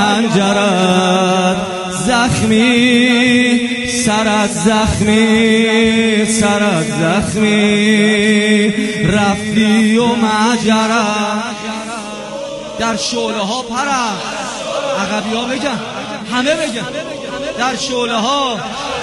انجرت زخمی، سرت زخمی، سرت زخمی، رفتی و مجرت. در شعله ها پرم، عقبی ها بگن، همه بگن، در شعله ها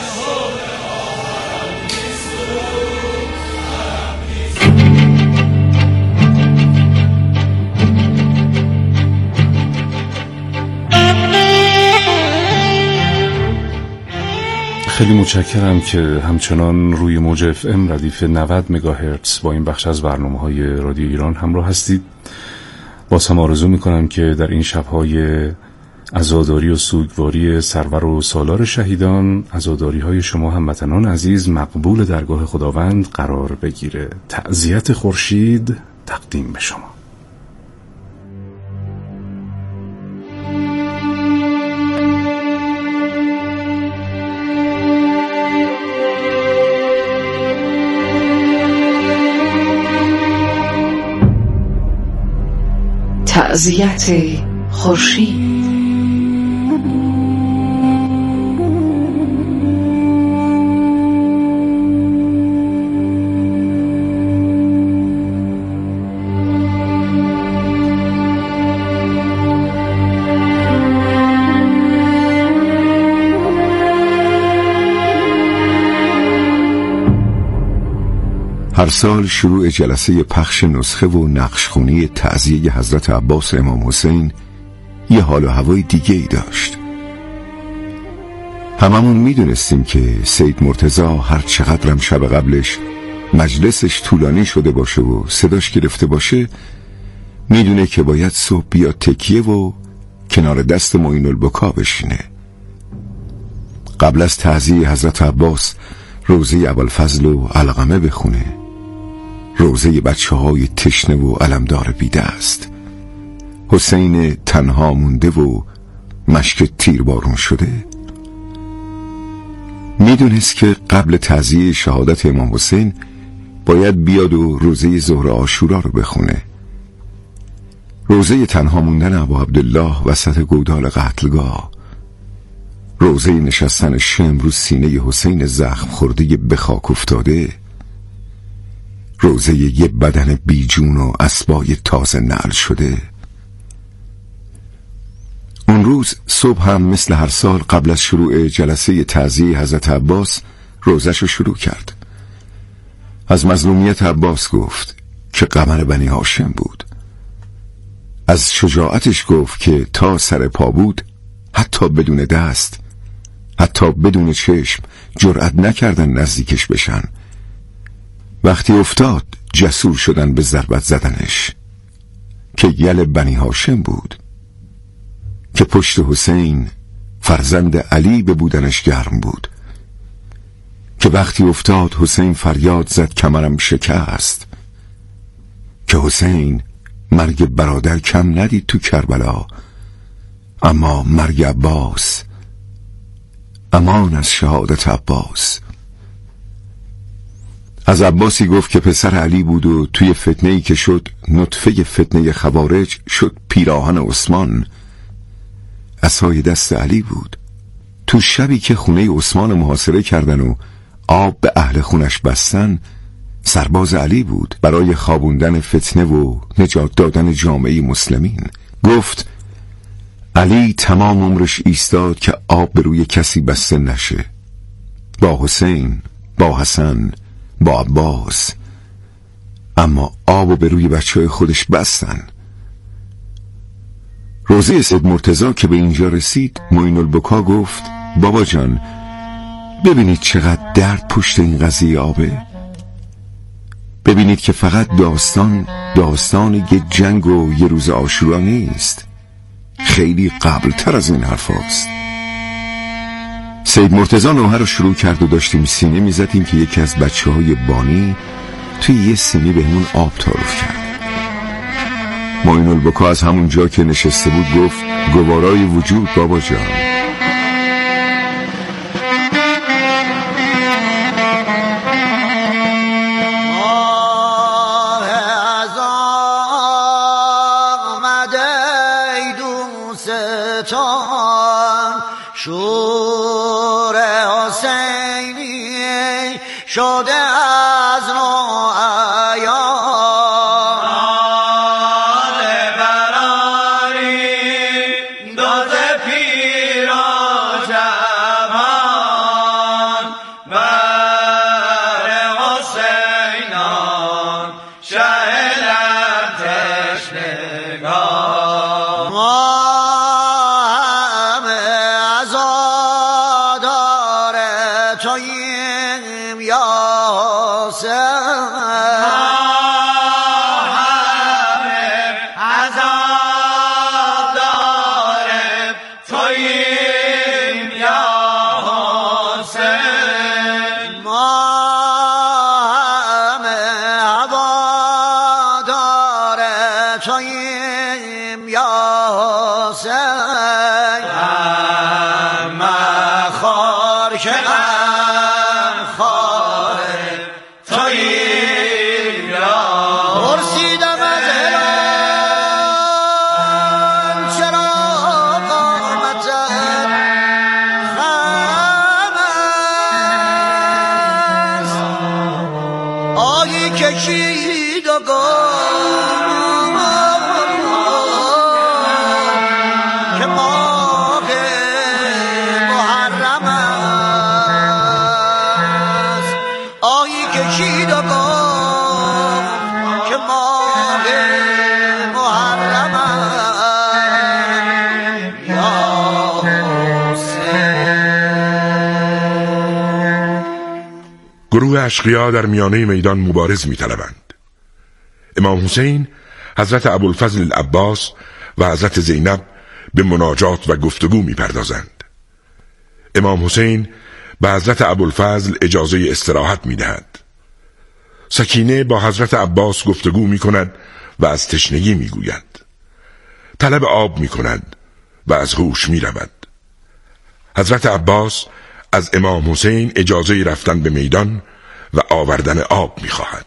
خیلی متشکرم که همچنان روی موج FM ردیف 90 مگاهرتز با این بخش از برنامه‌های رادیو ایران همراه هستید. باز هم آرزو می‌کنم که در این شب‌های عزاداری و سوگواری سرور و سالار شهیدان، عزاداری‌های شما هموطنان عزیز مقبول درگاه خداوند قرار بگیره. تعزیت خورشید تقدیم به شما. تعزیت خورشید. هر سال شروع جلسه پخش نسخه و نقشخونی تعزیه حضرت عباس امام حسین یه حال و هوای دیگه ای داشت. هممون میدونستیم که سید مرتضی هر چقدرم شب قبلش مجلسش طولانی شده باشه و صداش گرفته باشه، میدونه که باید صبح بیاد تکیه و کنار دست معین البکا بشینه. قبل از تعزیه حضرت عباس روزه ابوالفضل و علقمه بخونه، روزه بچه‌های تشنه و علمدار بی‌دست، حسین تنها مونده و مشک تیربارون شده. میدونست که قبل تعزیه شهادت امام حسین باید بیاد و روزه ظهر عاشورا رو بخونه، روزه تنها موندن ابا عبدالله وسط گودال قتلگاه، روزه نشستن شمر رو سینه حسین زخم خورده به خاک افتاده، روزه یه بدن بیجون و اسبای تازه نعل شده. اون روز صبح هم مثل هر سال قبل از شروع جلسه تعزیه حضرت عباس روزش رو شروع کرد. از مظلومیت عباس گفت که قمر بنی هاشم بود. از شجاعتش گفت که تا سر پا بود حتی بدون دست، حتی بدون چشم جرأت نکردن نزدیکش بشن. وقتی افتاد جسور شدن به ضربت زدنش، که یل بنی هاشم بود، که پشت حسین فرزند علی به بودنش گرم بود، که وقتی افتاد حسین فریاد زد کمرم شکست، که حسین مرگ برادر کم ندید تو کربلا، اما مرگ عباس، امان از شهادت عباس. از عباسی گفت که پسر علی بود و توی فتنه‌ای که شد نطفه فتنه خوارج شد پیراهن عثمان، عصای دست علی بود. تو شبی که خونه عثمان محاصره کردن و آب به اهل خونش بستن، سرباز علی بود برای خوابوندن فتنه و نجات دادن جامعه مسلمین. گفت علی تمام عمرش ایستاد که آب به روی کسی بسته نشه، با حسین، با حسن، با عباس، اما آبو به روی بچه‌های خودش بستن. روزه سید مرتضی که به اینجا رسید، معین البکا گفت بابا جان ببینید چقدر درد پشت این قضیه آبه، ببینید که فقط داستان یه جنگ و یه روز عاشورا نیست، خیلی قبل تر از این حرف هاست. سید مرتضی نوحه رو شروع کرد و داشتیم سینه میزدیم که یکی از بچه‌های بانی توی یه سینی بهمون آب تعارف کرد. معین البکا از همون جا که نشسته بود گفت گوارای وجود بابا جان. جهان شور حسینی شده از نو عیان آل براری داز پیر و جوان بر حسینان شهلت تشنگان ما همه عزادار توییم یا توییم یا حسین غم خار که غم خار توییم یا پرسیدم از هلال چرا قامت خم است آیی کشید و کشید و گفت که ماه محرم یا حسین. گروه اشقیا در میانه میدان مبارز می‌طلبند. امام حسین، حضرت ابوالفضل العباس و حضرت زینب به مناجات و گفتگو می‌پردازند. امام حسین به حضرت ابوالفضل اجازه استراحت می‌دهد. سکینه با حضرت عباس گفتگو می‌کند و از تشنگی می‌گوید. طلب آب می‌کند و از هوش می‌رود. حضرت عباس از امام حسین اجازه رفتن به میدان و آوردن آب می‌خواهد.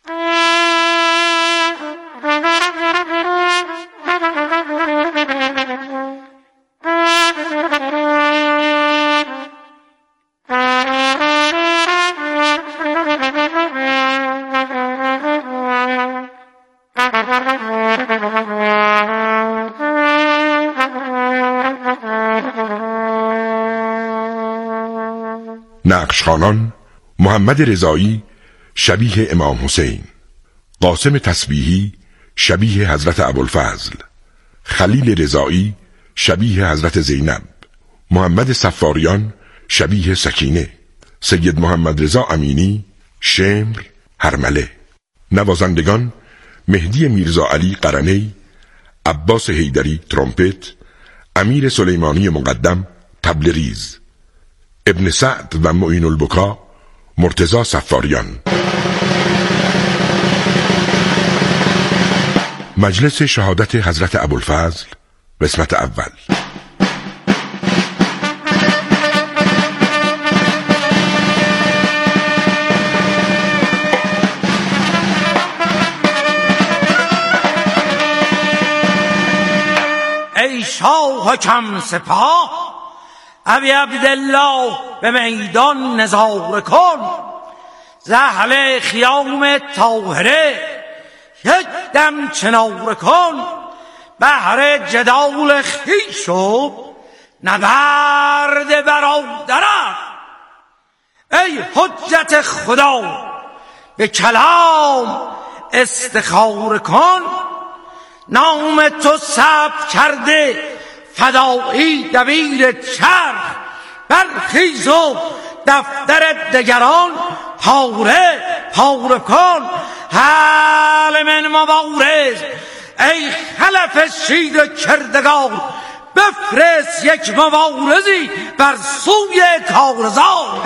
نقشخوانان: محمد رضایی شبیه امام حسین، قاسم تسبیحی شبیه حضرت ابوالفضل، خلیل رضایی شبیه حضرت زینب، محمد صفاریان شبیه سکینه، سید محمد رضا امینی شمر هرمله. نوازندگان: مهدی میرزا علی قرنی، عباس حیدری ترومپت، امیر سلیمانی مقدم طبل ریز، ابن سعد و معین البکا مرتضی صفاریان. مجلس شهادت حضرت ابوالفضل قسمت اول. ای شاه کم سپاه ابی عبدالله به میدان نظاره کن، ز اهل خیام طاهره یک دم چناره کن، بهر جدال خویش و نبرد برادرم. ای حجت خدا به کلام استخاره کن، نام تو ثبت کرده فدایی دبیر چرخ، برخیز و دفتر دگران پاره پاره کن. حال من مبارز ای خلف شیر کردگار، بفرست یک مبارزی بر سوی کارزار.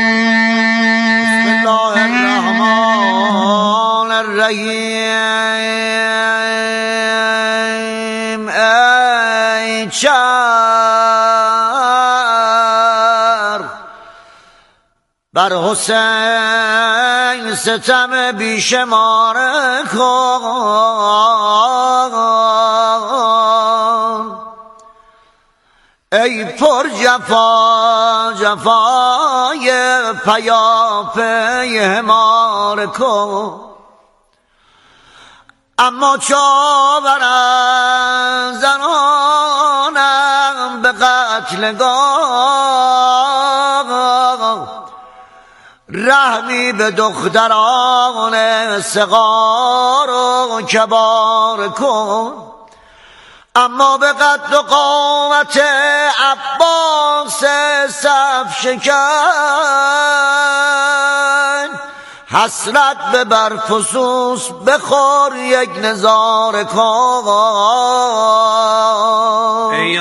بسم الله الرحمن الرحیم. بر حسین ستم بیشمار کن. ای پر جفا جفای پیاپی همار کن. اما چاور از زنانم به قتلگاه، رحمی به دختران صغار و کبار کن. اما به قد و قامت عباس صف شکن، حسرت به برفسوس بخور یک نظاره کن. ای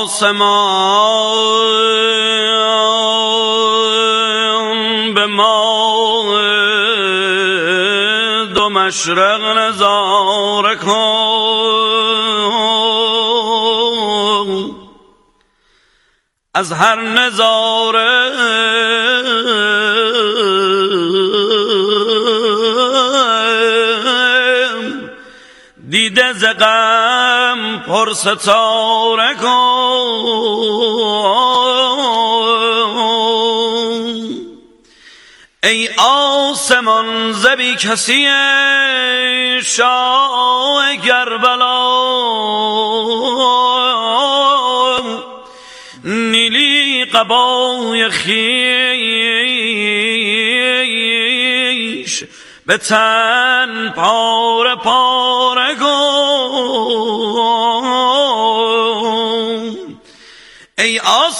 آسمان به ما دو مشرق نظاره کن. از هر نظاره دیده ز غم پر ستاره کن. ای آسمان ز بی کسی شاه کربلا، نیلی قبای خیش به تن پاره پاره کن. ای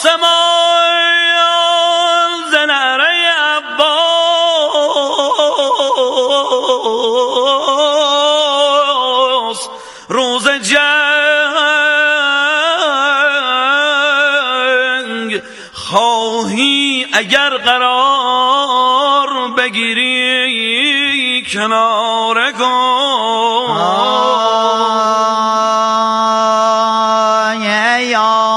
آسمان ز نعره عباس روز جنگ خواهی اگر قرار بگیری کناره کن. ای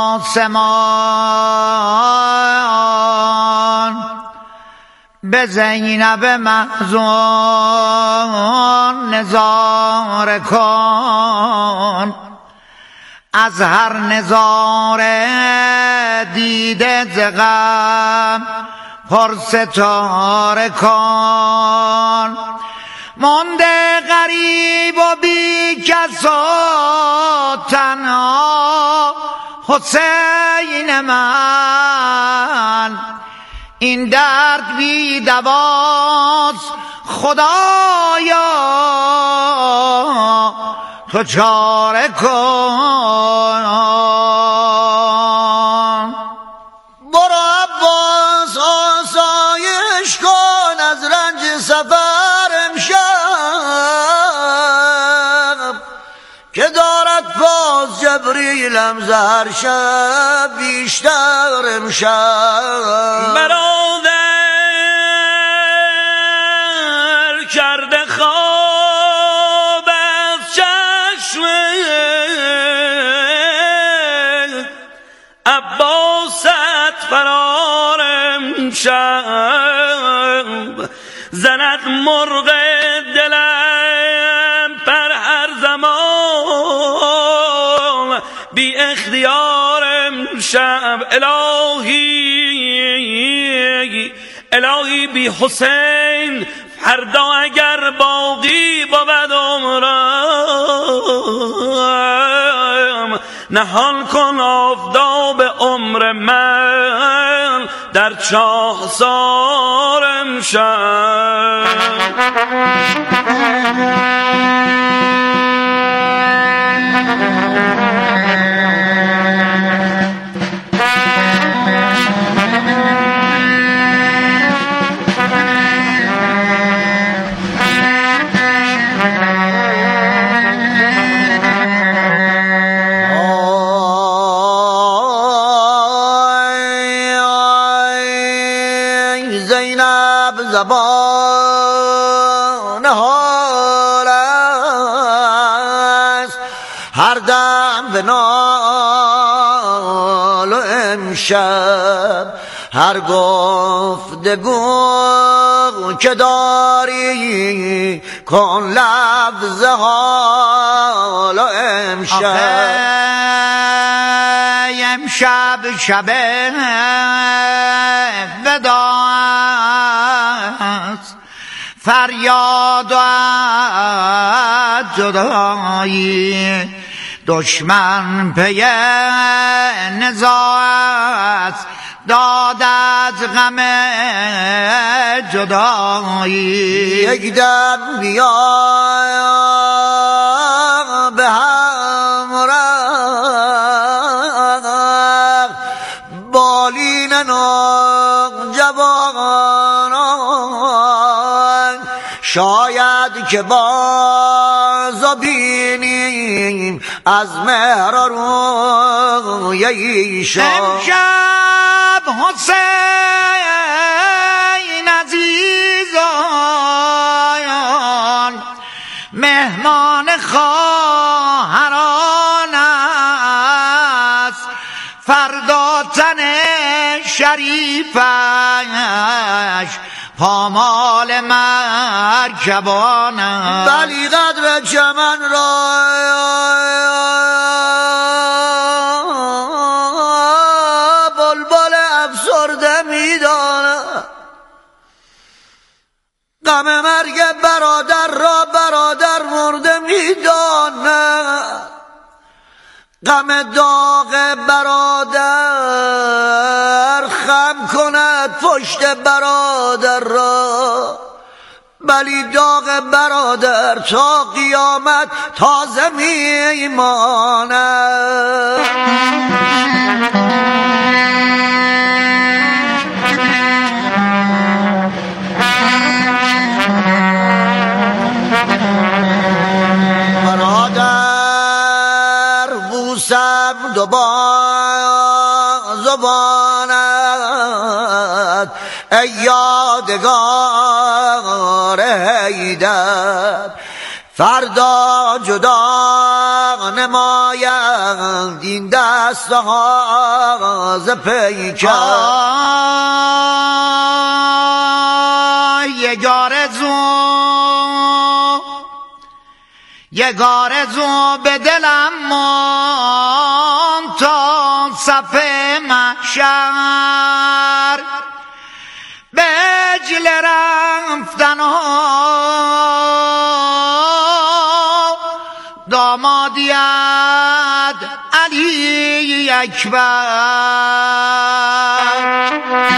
آسمان به زینب محزون نظاره کن. از هر نظاره دیده ز غم پر ستاره کن. مانده غریب و بی کس و تنها حسین من، این درد بی دواست خدایا تو چاره کن. برو عباس آسایش کن از رنج سفر امشب، که دارد باز جبریلم ز هر شب بیشتر امشب. برادر کرده خواب از چشم عباست فرار امشب، زند مرغ دلم پر هر زمان بی اختیار امشب. الهی بی حسین فردا اگر باقی بود عمرم، نهان کن آفتاب عمر من در چاهسار امشب. زبان حال است هر دم به نال و امشب هر گفتگو که داری کن لفظ حال امشب شب وداعت فریاد و جدایی دشمن پی نزاعت داد از غم جدایی یک دم بیا به همراه بالین نوجوانان شاید که باز بینیم از مهر روی ایشان امشب حسین عزیزان مهمان خواهران است فردا تن شریفش پامال مرکبان ولی قدر چمن را بلبل افسرده میدانه غم مرگ برادر را برادر مرده میدانه غم داغ برادر خم کند پشت برادر را ولی داغ برادر تا قیامت تازه میماند زبانت ای یادگار حیدر فردا جدا نمایند این دستها ز پیکر یک آرزو به دلم ماند تا صف محشر به اجل رفتن دامادیت علی اکبر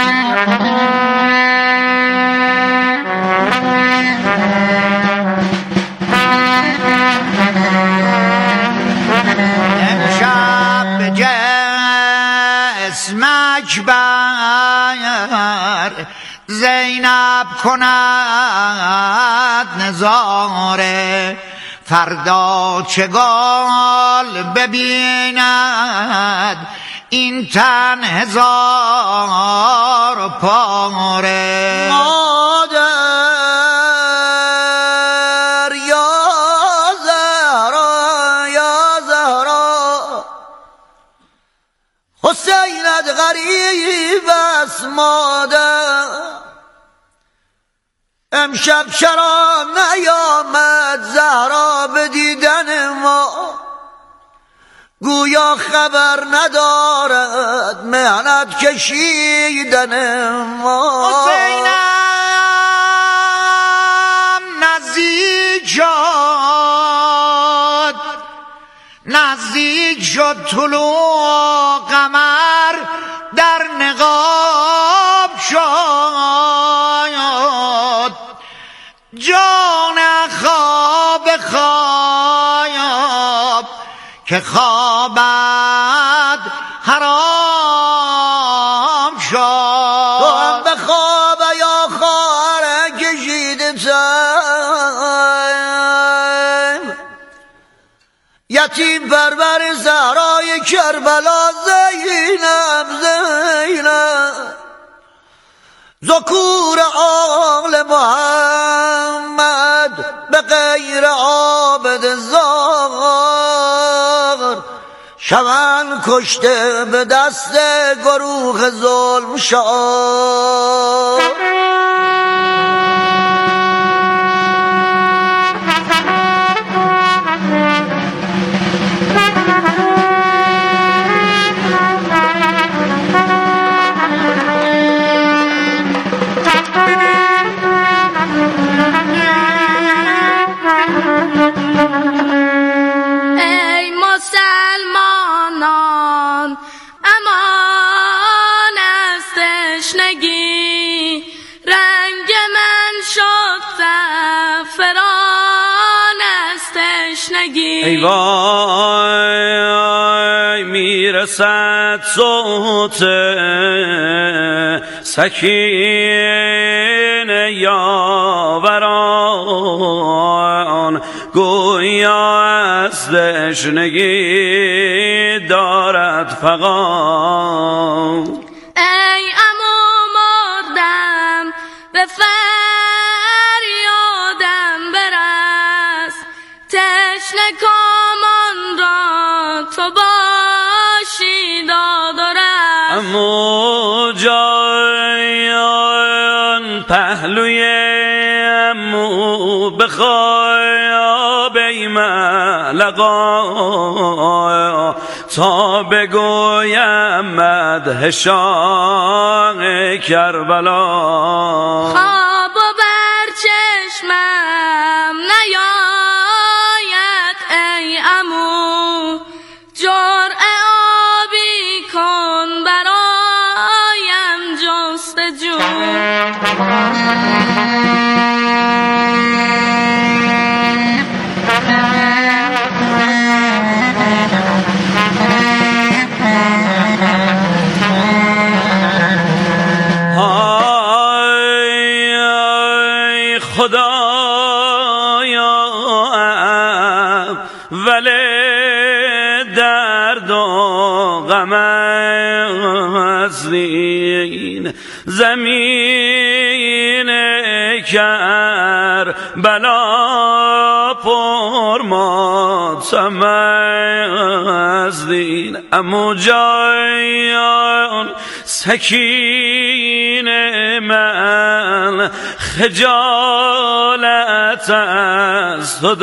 اکبر زینب کند نظاره فردا چگال ببیند این تن هزار پاره مادر یا زهرا یا زهرا حسینت غریب است مادر امشب چرا نیامد زهرا به دیدن ما گویا خبر ندارد محنت کشیدن ما حسینم نزدیک شد طلوع قمر در نقاب شد جان خواب که خوابت حرام شد تو هم به خواب یا خواهر کشیده تن یتیم پرور زهرای کربلا زینب ذکور آل محمد به غیر عابد زار شوند کشته به دست گروه ظلم شاه. ای وای میرسد صوت سکین یاوران، گویا از تشنگی دارد فغان. ای عمو مردم به فریادم برس، تشنه کامان را تو باشی داد و رس. عمو جان پهلوی عمو بخوای آبی ملقا، تا بگویم مدح شاه کربلا. خواب و بر چشمم نیاید ای عمو، جرعه آبی کن برایم جستجو. خدایا ولی درد و غم از دین، زمین کربلا پر ماتم از دین. عمو جان سکین من خجالت از تو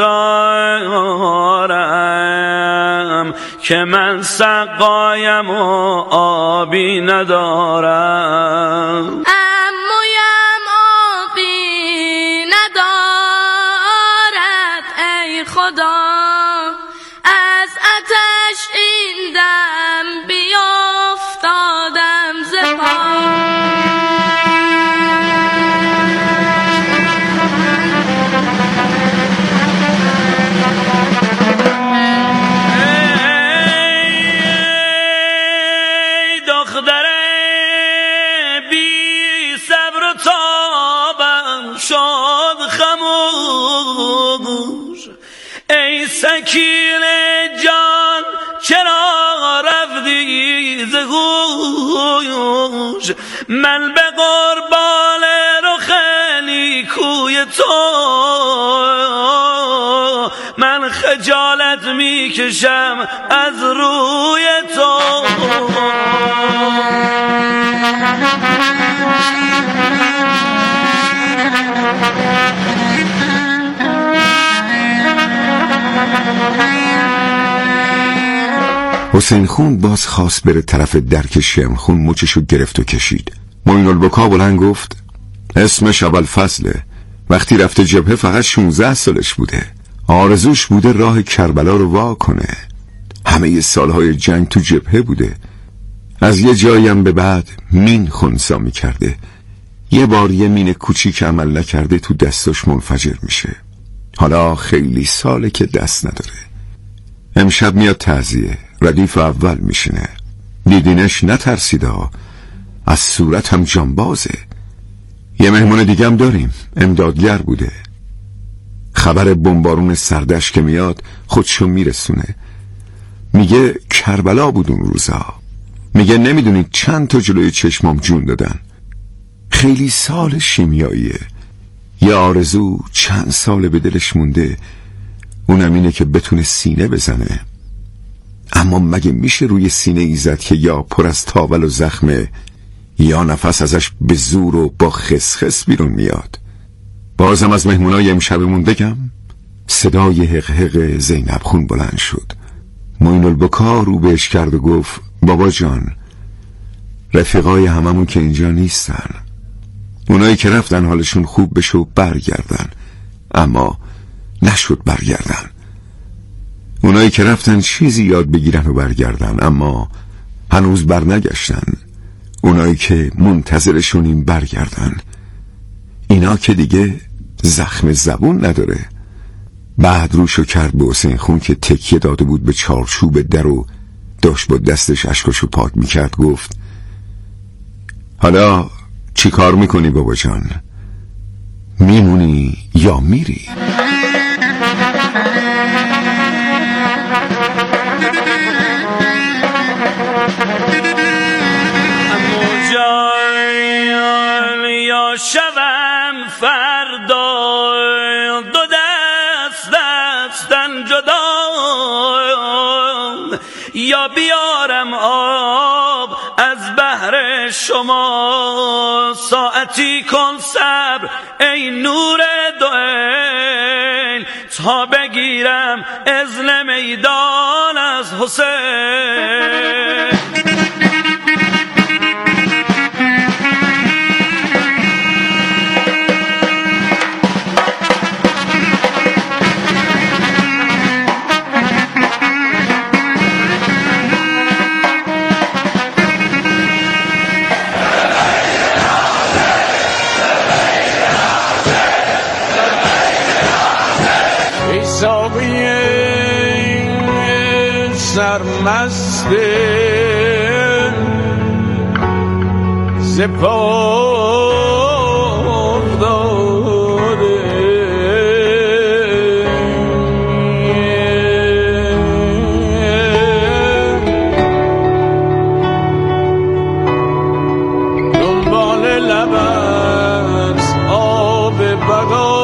دارم، که من سقایم و آبی ندارم. عمویم آبی ندارد ای خدا، از آتش این دم بیافتادم ز پا. شاد خموش ای سکین جان، چرا رفتی ز هوش؟ من به قربان رخ نیکوی تو من خجالت میکشم از روی تو. حسین خون باز خواست بره طرف درک شمر خون، مچشو گرفت و کشید. معین البکا بلند گفت اسمش ابوالفضله، وقتی رفته جبهه فقط 16 سالش بوده، آرزوش بوده راه کربلا رو وا کنه. همه سالهای جنگ تو جبهه بوده، از یه جاییم به بعد مین خونسا می کرده. یه بار یه مین کوچیک عمل نکرده تو دستاش منفجر میشه. حالا خیلی ساله که دست نداره. امشب میاد تعزیه، ردیف اول میشینه. دیدینش نترسیده، از صورت هم جانبازه. یه مهمون دیگه هم داریم، امدادگر بوده. خبر بمبارون سردش که میاد خودشو میرسونه. میگه کربلا بود اون روزا. میگه نمیدونید چند تا جلوی چشمام جون دادن. خیلی سال شیمیاییه. یه آرزو چند سال به دلش مونده، اونم اینه که بتونه سینه بزنه. اما مگه میشه روی سینه ای زد که یا پر از تاول و زخمه یا نفس ازش به زور و با خسخس بیرون میاد؟ بازم از مهمونای امشبمون بگم. صدای حقحق زینب خون بلند شد. معین البکا رو بهش کرد و گفت بابا جان، رفیقای هممون که اینجا نیستن. اونایی که رفتن حالشون خوب بشه و برگردن، اما نشد برگردن. اونایی که رفتن چیزی یاد بگیرن و برگردن، اما هنوز برنگشتن. اونایی که منتظرشونیم برگردن. اینا که دیگه زخم زبون نداره. بعد روشو کرد به حسین خون که تکیه داده بود به چارچوب در و داشت با دستش اشکاشو پاک میکرد. گفت حالا چی کار میکنی بابا جان؟ میمونی یا میری؟ یا شوم فردا دو دستن جدا، یا بیارم آب از بحر شما. ساعتی کن صبر ای نور دوئل، تا بگیرم اذن میدان از حسین. سرمست سپاه داده، دنبال لبت آب بقا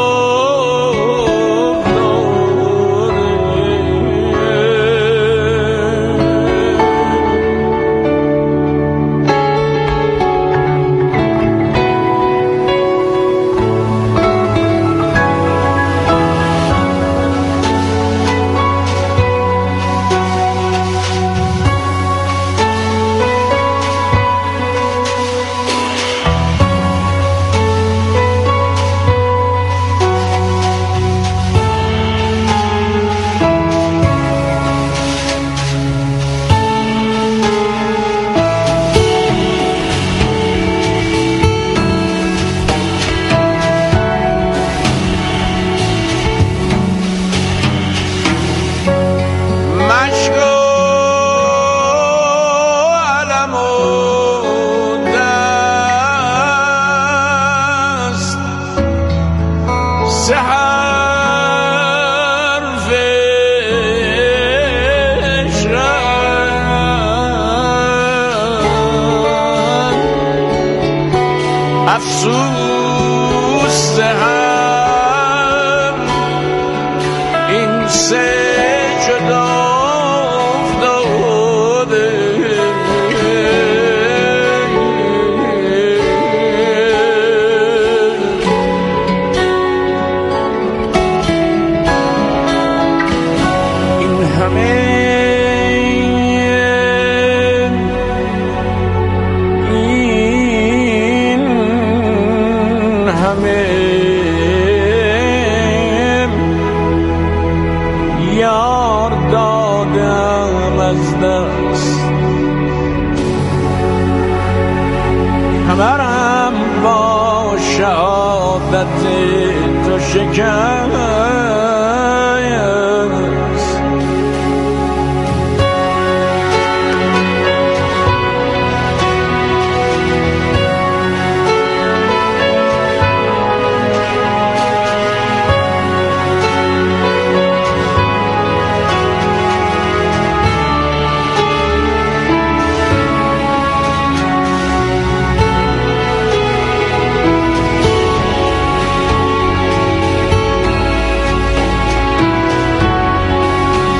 افسوس هم این سه جدا افتاده، این همه یار دادم از دست، همرم با شهادت تو شکست.